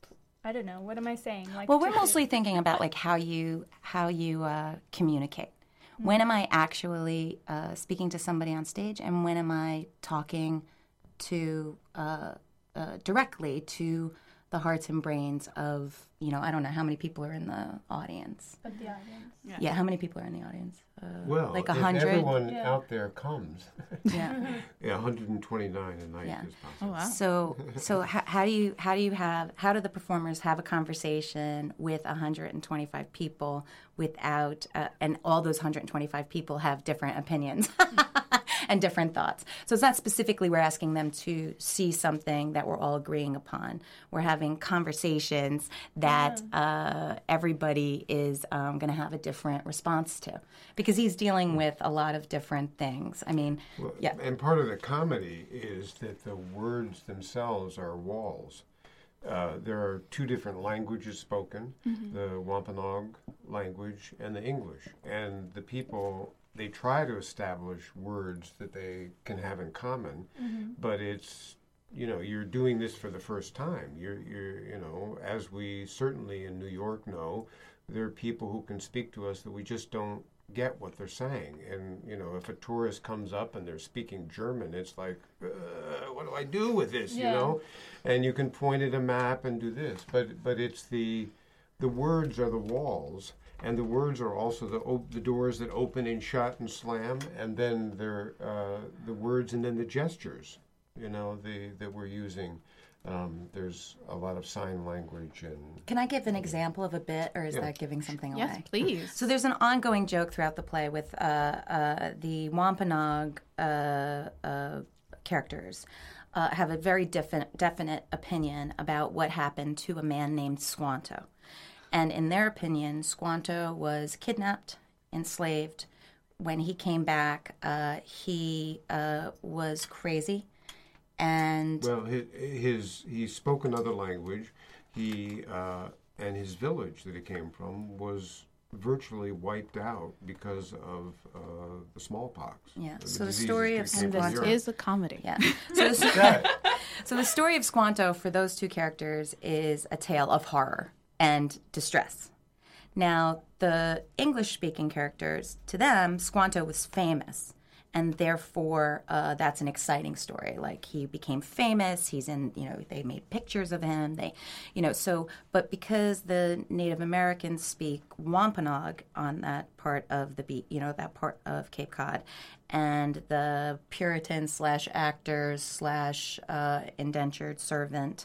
I don't know, what am I saying? Like, well, we're to, mostly thinking about like how you, how you uh, communicate. When am I actually uh, speaking to somebody on stage, and when am I talking to uh, uh, directly to the hearts and brains of, you know, I don't know how many people are in the audience. Of the audience. Yeah. Yeah, how many people are in the audience? Uh, Well, like a if hundred. everyone Yeah. out there comes, Yeah. yeah, one hundred twenty-nine a night Yeah. is possible. Oh, wow. So, so how, how do you how do you have how do the performers have a conversation with one hundred twenty-five people without uh, and all those one hundred twenty-five people have different opinions and different thoughts. So it's not specifically we're asking them to see something that we're all agreeing upon. We're having conversations that uh, everybody is um, going to have a different response to, because he's dealing with a lot of different things. I mean, Well, yeah. And part of the comedy is that the words themselves are walls. Uh, there are two different languages spoken, Mm-hmm. the Wampanoag language and the English. And the people, they try to establish words that they can have in common, Mm-hmm. but it's, you know, you're doing this for the first time. You're, you're, you know, as we certainly in New York know, there are people who can speak to us that we just don't get what they're saying. And, you know, if a tourist comes up and they're speaking German, it's like, uh, what do I do with this, Yeah. you know? And you can point at a map and do this. But but it's the, the words are the walls, and the words are also the op- the doors that open and shut and slam, and then they're uh, the words and then the gestures, you know, the that we're using. Um, there's a lot of sign language and... Can I give an example of a bit, or is Yeah. that giving something away? Yes, please. So there's an ongoing joke throughout the play with uh, uh, the Wampanoag uh, uh, characters uh, have a very definite, definite opinion about what happened to a man named Squanto. And in their opinion, Squanto was kidnapped, enslaved. When he came back, uh, he uh, was crazy. And Well, his, his he spoke another language. He uh, and his village that he came from was virtually wiped out because of uh, the smallpox. Yeah. The So the diseases story that of came from This Europe. is a comedy. yeah. So the, Yeah. so the story of Squanto for those two characters is a tale of horror and distress. Now, the English-speaking characters, to them, Squanto was famous, and therefore uh, that's an exciting story. Like, he became famous. He's in, you know, they made pictures of him. They, you know, so, but because the Native Americans speak Wampanoag on that part of the beat, you know, that part of Cape Cod, and the Puritan slash actors slash uh, indentured servant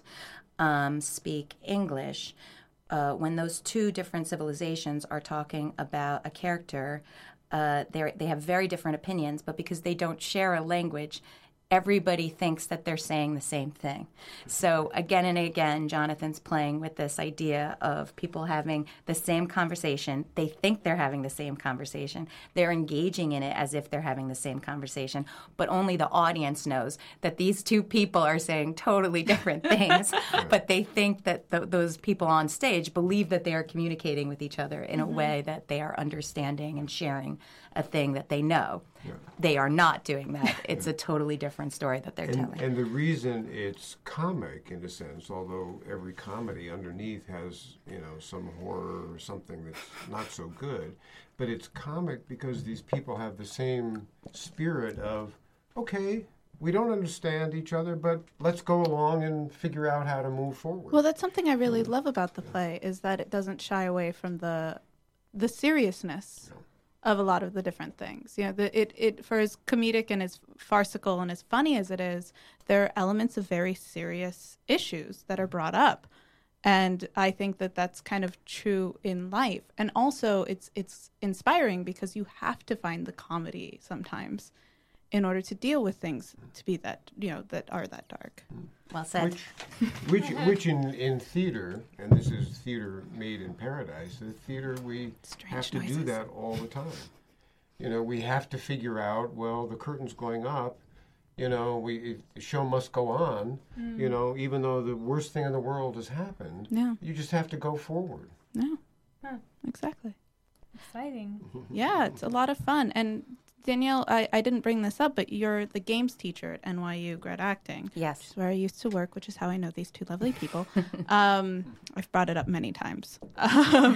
um, speak English. Uh, when those two different civilizations are talking about a character, uh, they they have very different opinions, but because they don't share a language, everybody thinks that they're saying the same thing. So again and again, Jonathan's playing with this idea of people having the same conversation. They think they're having the same conversation. They're engaging in it as if they're having the same conversation, but only the audience knows that these two people are saying totally different things, but they think that th- those people on stage believe that they are communicating with each other in mm-hmm. a way that they are understanding and sharing a thing that they know. Yeah. They are not doing that. It's a totally different story that they're and, telling. And the reason it's comic, in a sense, although every comedy underneath has, you know, some horror or something that's not so good, but it's comic because these people have the same spirit of, okay, we don't understand each other, but let's go along and figure out how to move forward. Well, that's something I really love about the play, is that it doesn't shy away from the the seriousness no. of a lot of the different things. You know, the, it, it for as comedic and as farcical and as funny as it is, there are elements of very serious issues that are brought up. And I think that that's kind of true in life. And also it's it's inspiring because you have to find the comedy sometimes in order to deal with things to be that, you know, that are that dark. Well said. Which, which, which in, in theater, and this is theater made in paradise, the theater we Strange have to noises. do that all the time. You know, we have to figure out, well, the curtain's going up, you know, we the show must go on, mm. you know, even though the worst thing in the world has happened, yeah. you just have to go forward. Yeah, huh. exactly. Exciting. Yeah, it's a lot of fun. And Danielle, I, I didn't bring this up, but you're the games teacher at N Y U Grad Acting. Yes. Which is where I used to work, which is how I know these two lovely people. um, I've brought it up many times. Um,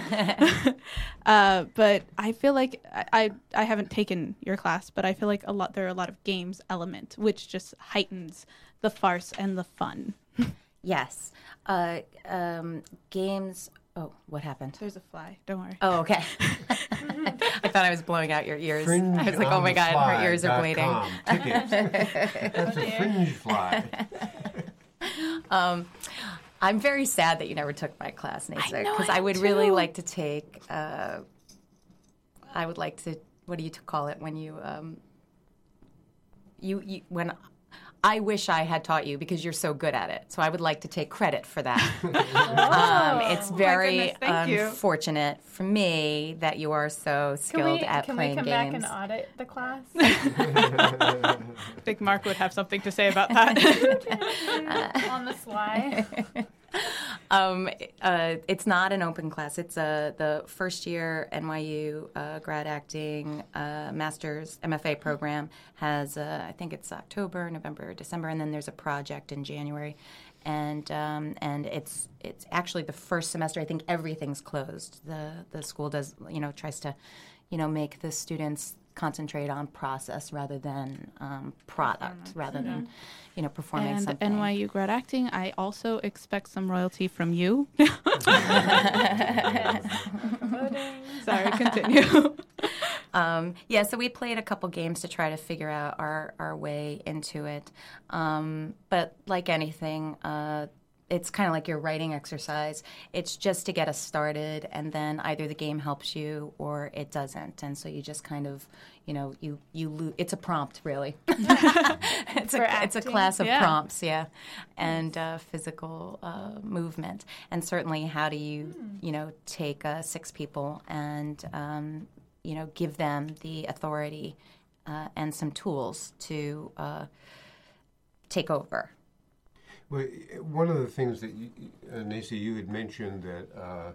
uh, but I feel like I, I I haven't taken your class, but I feel like a lot there are a lot of games element, which just heightens the farce and the fun. Yes. Uh, um, games... Oh, what happened? There's a fly. Don't worry. Oh, okay. I thought I was blowing out your ears. Fringe I was like, oh my God, her ears are bleeding. Tickets. That's a fringe fly. um, I'm very sad that you never took my class, Nasa, because I, I would too. really like to take, uh, I would like to, what do you call it when you, um, you, you when I wish I had taught you because you're so good at it. So I would like to take credit for that. um, it's very unfortunate for me that you are so skilled we, at can playing games. games. Can we come back and audit the class? I think Mark would have something to say about that. uh, On the sly. Um, uh, it's not an open class. It's uh, the first year N Y U uh, grad acting uh, master's M F A program has, uh, I think it's October, November, December, and then there's a project in January. And um, and it's it's actually the first semester. I think everything's closed. The the school does, you know, tries to, you know, make the students concentrate on process rather than um, product, rather mm-hmm. than, you know, performing and something. N Y U grad acting, I also expect some royalty from you. Sorry, continue. um, yeah, so we played a couple games to try to figure out our, our way into it. Um, but like anything, uh, it's kind of like your writing exercise. It's just to get us started, and then either the game helps you or it doesn't. And so you just kind of, you know, you you lo- it's a prompt, really. it's a it's a class of yeah. prompts, yeah, and uh, physical uh, movement. And certainly, how do you, you know, take uh, six people and um, you know, give them the authority uh, and some tools to. Uh, take over. Well, one of the things that, you, uh, Nacy, you had mentioned that uh,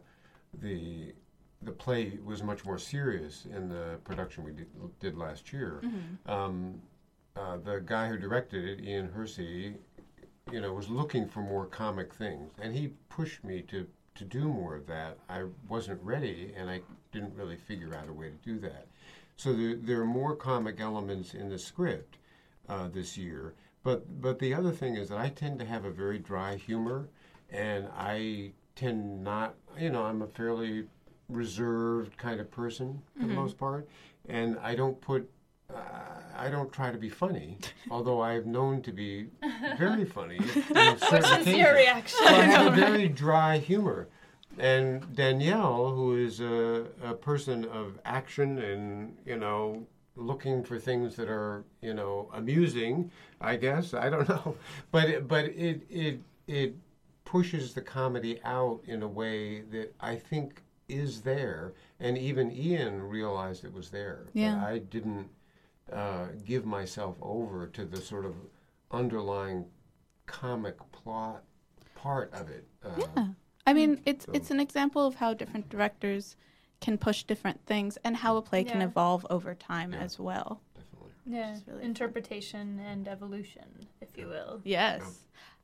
the the play was much more serious in the production we did, did last year. Mm-hmm. Um, uh, the guy who directed it, Ian Hersey, you know, was looking for more comic things, and he pushed me to, to do more of that. I wasn't ready, and I didn't really figure out a way to do that. So there, there are more comic elements in the script uh, this year. But but the other thing is that I tend to have a very dry humor, and I tend not, you know, I'm a fairly reserved kind of person for mm-hmm. the most part, and I don't put, uh, I don't try to be funny, although I've known to be very funny. Which is your reaction? So I have a very dry humor. And Danielle, who is a, a person of action and, you know, looking for things that are, you know, amusing, I guess. I don't know. But it, but it it it pushes the comedy out in a way that I think is there. And even Ian realized it was there. Yeah. But I didn't uh, give myself over to the sort of underlying comic plot part of it. Uh, yeah. I mean, it's so. it's an example of how different directors can push different things and how a play yeah. can evolve over time yeah. as well. Definitely. Yeah, really interpretation fun. And evolution, if you will. Yes. Yeah.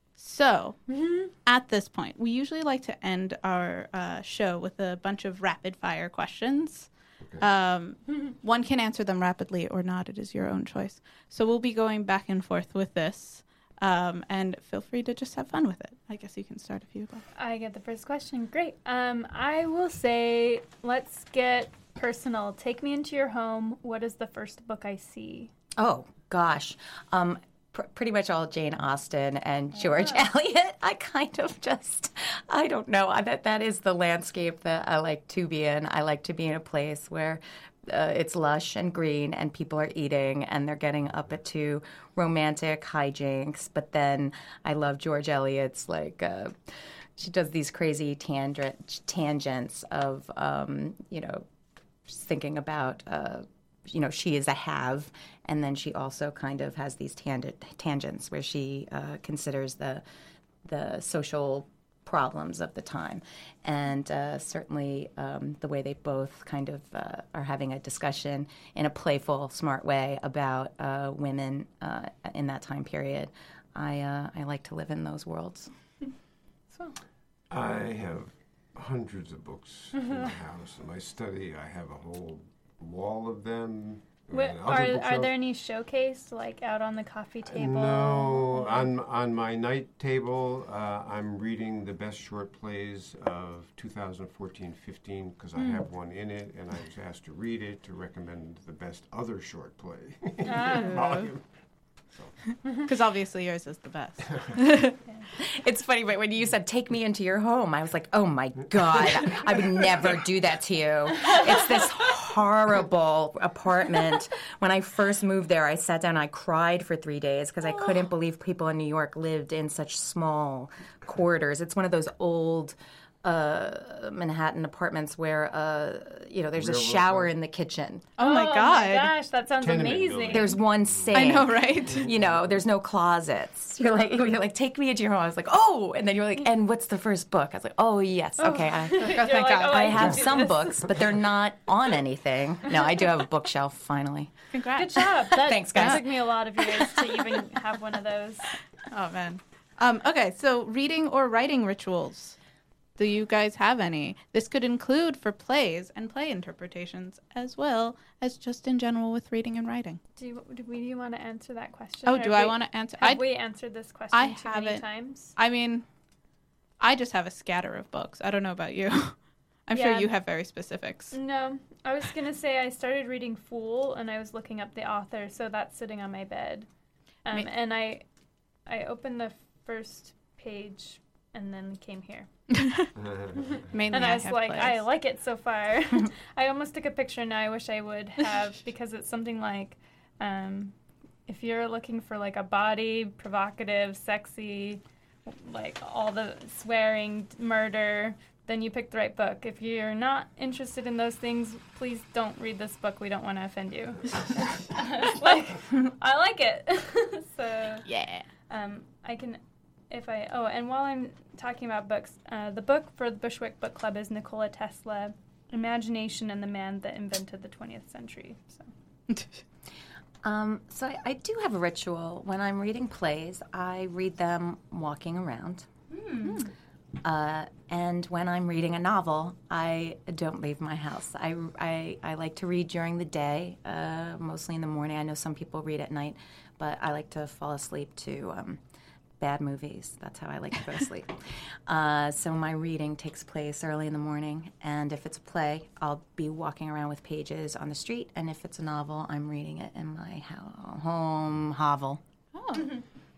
So, mm-hmm. at this point, we usually like to end our uh, show with a bunch of rapid-fire questions. Okay. Um, one can answer them rapidly or not. It is your own choice. So we'll be going back and forth with this. Um, and feel free to just have fun with it. I guess you can start if you would like. I get the first question. Great. Um, I will say, let's get personal. Take me into your home. What is the first book I see? Oh, gosh. Um, pr- pretty much all Jane Austen and George oh. Eliot. I kind of just, I don't know. I, that, that is the landscape that I like to be in. I like to be in a place where Uh, it's lush and green and people are eating and they're getting up to romantic hijinks. But then I love George Eliot's, like, uh, she does these crazy tangent, tangents of, um, you know, just thinking about, uh, you know, she is a have. And then she also kind of has these tangent, tangents where she uh, considers the the social problems of the time. And uh, certainly um, the way they both kind of uh, are having a discussion in a playful, smart way about uh, women uh, in that time period. I uh, I like to live in those worlds. So, I have hundreds of books in the house. In my study, I have a whole wall of them. What, are are there any showcased, like, out on the coffee table? No. On on my night table, uh, I'm reading the best short plays of two thousand fourteen fifteen because I mm. have one in it, and I was asked to read it to recommend the best other short play ah. volume. Because obviously yours is the best. It's funny, but when you said, take me into your home, I was like, oh my God, I would never do that to you. It's this horrible apartment. When I first moved there, I sat down and I cried for three days because I couldn't believe people in New York lived in such small quarters. It's one of those old Uh, Manhattan apartments where, uh, you know, there's a shower in the kitchen. Oh, my oh God. my gosh, that sounds Tenement amazing. building. There's one sink. I know, right? You know, there's no closets. You're like, you're like, take me into your home. I was like, oh, and then you're like, and what's the first book? I was like, oh, yes, Oh. okay. I, Oh, thank like, God. oh, I I have can do some this. books, but they're not on anything. No, I do have a bookshelf, finally. Congrats. Good job. That, Thanks, that guys. took me a lot of years to even have one of those. Oh, man. Um, okay, so reading or writing rituals. Do you guys have any? This could include for plays and play interpretations as well as just in general with reading and writing. Do you, do we, do you want to answer that question? Oh, Or do have I we- want to answer? Have I'd- we answered this question I too many haven't. times? I mean, I just have a scatter of books. I don't know about you. I'm sure Yeah. you have very specifics. No, I was going to say I started reading Fool, and I was looking up the author, so that's sitting on my bed. Um, Ma- and I, I opened the first page and then came here. Mainly And I was have like, plays. I like it so far. I almost took a picture now. I wish I would have, because it's something like, um, if you're looking for like a body, provocative, sexy, like all the swearing, murder, then you picked the right book. If you're not interested in those things, please don't read this book. We don't want to offend you. Like, I like it. So Yeah. Um, I can, if I, oh, and while I'm talking about books, uh, the book for the Bushwick Book Club is Nikola Tesla, Imagination and the Man That Invented the twentieth Century. So. Um, so I, I do have a ritual. When I'm reading plays, I read them walking around. Mm. Uh, and when I'm reading a novel, I don't leave my house. I, I, I like to read during the day, uh, mostly in the morning. I know some people read at night, but I like to fall asleep to um, bad movies. That's how I like to go to sleep. Uh, so my reading takes place early in the morning, and if it's a play, I'll be walking around with pages on the street, and if it's a novel, I'm reading it in my ho- home hovel. Oh.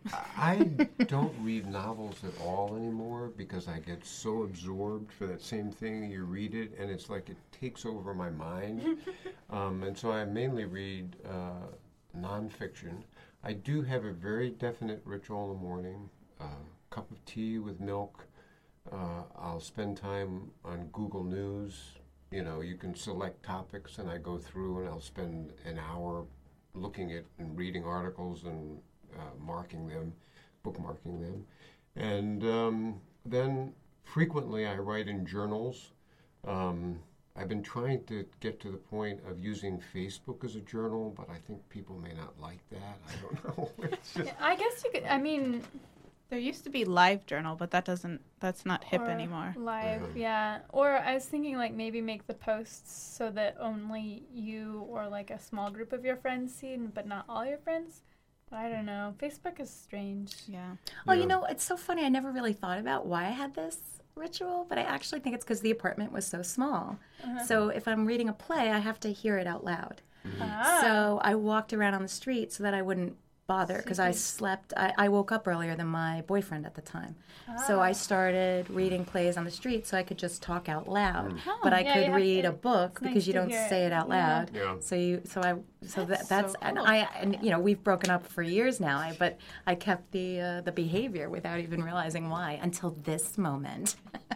I don't read novels at all anymore because I get so absorbed for that same thing. You read it, and it's like it takes over my mind. Um, and so I mainly read uh, nonfiction. I do have a very definite ritual in the morning, a uh, cup of tea with milk. Uh, I'll spend time on Google News. You know, you can select topics, and I go through, and I'll spend an hour looking at and reading articles and uh, marking them, bookmarking them. And um, then frequently I write in journals. Um, I've been trying to get to the point of using Facebook as a journal, but I think people may not like that. I don't know. It's just, I guess you could, I mean... There used to be Live Journal, but that doesn't, that's not hip or anymore. Live, Mhm. yeah. Or I was thinking, like, maybe make the posts so that only you or, like, a small group of your friends see, but not all your friends. But I don't know. Facebook is strange. Yeah. Well, Yeah. you know, it's so funny. I never really thought about why I had this ritual, but I actually think it's because the apartment was so small. Uh-huh. So if I'm reading a play, I have to hear it out loud. Ah. So I walked around on the street so that I wouldn't bother because I Sleepy. slept. I, I woke up earlier than my boyfriend at the time. So I started reading plays on the street so I could just talk out loud. Oh. But I Yeah, could you have read to- a book it's nice because you to don't hear say it. it out Yeah. loud. Yeah. So you so I so That's that that's so and cool. I and you know we've broken up for years now. I, but I kept the uh, the behavior without even realizing why until this moment.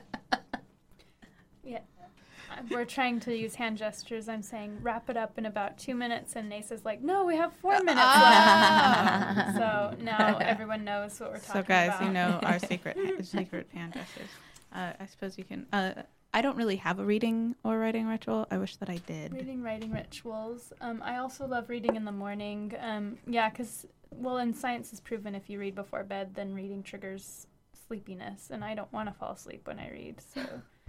Yeah. Uh, We're trying to use hand gestures. I'm saying wrap it up in about two minutes, and Nasa's like, no, we have four minutes left. So now everyone knows what we're talking So guys, about. you know our secret secret hand gestures. Uh, I suppose you can. Uh, I don't really have a reading or writing ritual. I wish that I did. Reading, writing rituals. Um, I also love reading in the morning. Um, yeah, because, well, and science has proven if you read before bed, then reading triggers sleepiness, and I don't want to fall asleep when I read, so...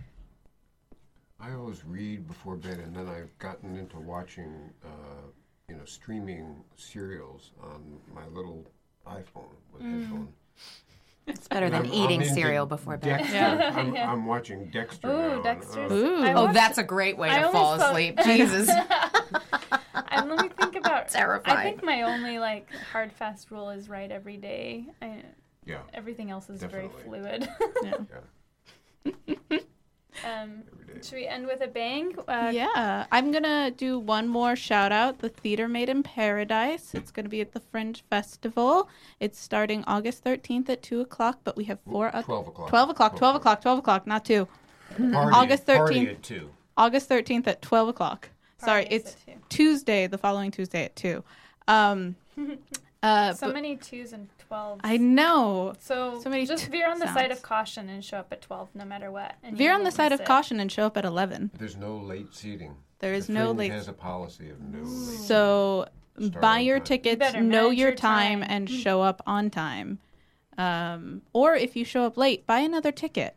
I always read before bed, and then I've gotten into watching, uh, you know, streaming serials on my little iPhone with headphones. It's better And than I'm- eating I'm into cereal before bed. Dexter. Yeah. I'm, Yeah. I'm watching Dexter Ooh, now. and, Dexter's- uh, Ooh. I Oh, watched- that's a great way I to only fall saw- asleep. Jesus. And let me think about... Terrifying. I think my only, like, hard, fast rule is write every day. I, yeah, everything else is Definitely. very fluid. Yeah. um, every day. should we end with a bang? Uh, Yeah, I'm gonna do one more shout out. The Theater Made in Paradise. It's gonna be at the Fringe Festival. It's starting August thirteenth at two o'clock, but we have four other twelve o'clock. twelve o'clock, twelve o'clock, twelve o'clock, not two. Party, August Party thirteenth. at two. August thirteenth at twelve o'clock. Sorry, Parties it's at two. Tuesday, the following Tuesday at two. Um, uh, So but- many twos and twelves. I know. So, so many just t- veer on the side sounds. of caution and show up at twelve no matter what. And Veer you on the won't side miss of it. caution and show up at eleven. There's no late seating. There is The no Fringe late. has a policy of no late seating. So Start buy on your time. tickets, better know manage your your time, time. and show up on time. Um, or if you show up late, buy another ticket.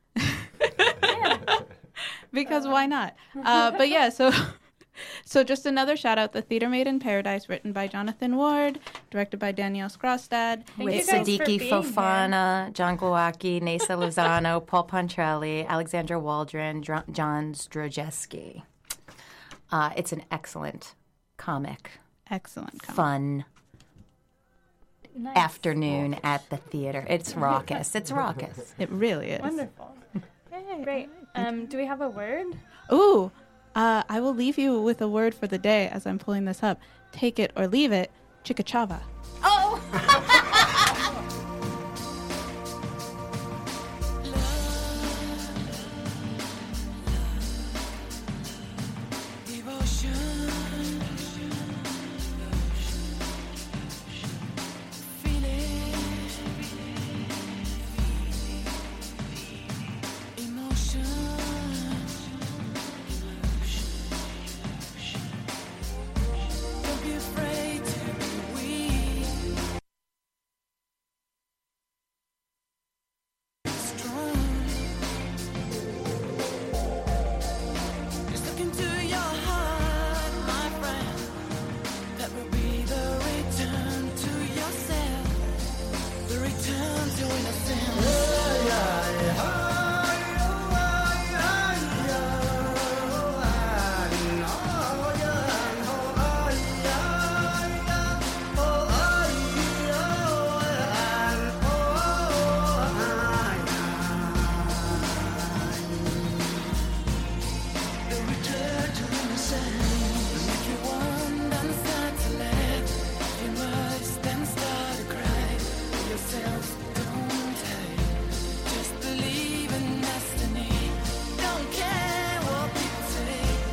Because why not? Uh, but yeah, so so just another shout out: The Theater Made in Paradise, written by Jonathan Ward, directed by Danielle Skrostad. Thank you With guys for Siddiqui being here. Fofana, John Glowacki, Nasa Lozano, Paul Pontrelli, Alexandra Waldron, Dr- John Zdrojewski. Uh, it's an excellent comic, Excellent. Comment. fun Nice. afternoon at the theater. It's raucous. It's raucous. It really is. Wonderful. Great. Um, do we have a word? Ooh, uh, I will leave you with a word for the day as I'm pulling this up. Take it or leave it, Chicachava. Oh! Feeling said